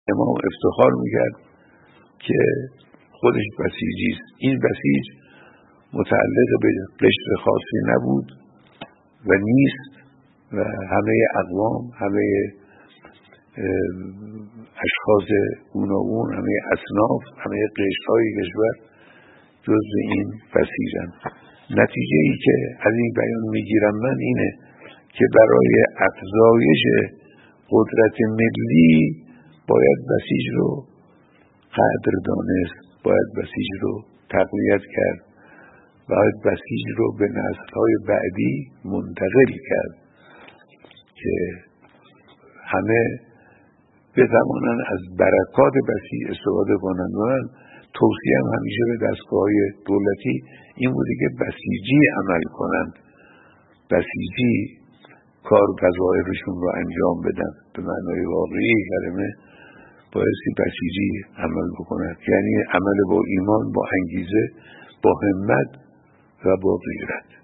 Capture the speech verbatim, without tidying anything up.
امام افتخار میکرد که خودش بسیجی است. این بسیج متعلق به قشر خاصی نبود و نیست و همه اقوام، همه اشخاص گوناگون، همه اصناف، همه قشرهای کشور جزء این بسیجند. نتیجه ای که از این بیان میگیرم من اینه که برای افزایش قدرت ملی باید بسیج رو قدر دانست، باید بسیج رو تقویت کرد، باید بسیج رو به نسل‌های بعدی منتقل کرد که همه بتوانند از برکات بسیج استفاده کنند. و من توصیه هم همیشه به دستگاه‌های دولتی این بوده که بسیجی عمل کنند، بسیجی کار وظایفشون رو انجام بدن. به معنای واقعی کلمه بایستی بسیجی عمل بکنند، یعنی عمل با ایمان، با انگیزه، با همت و با غیرت.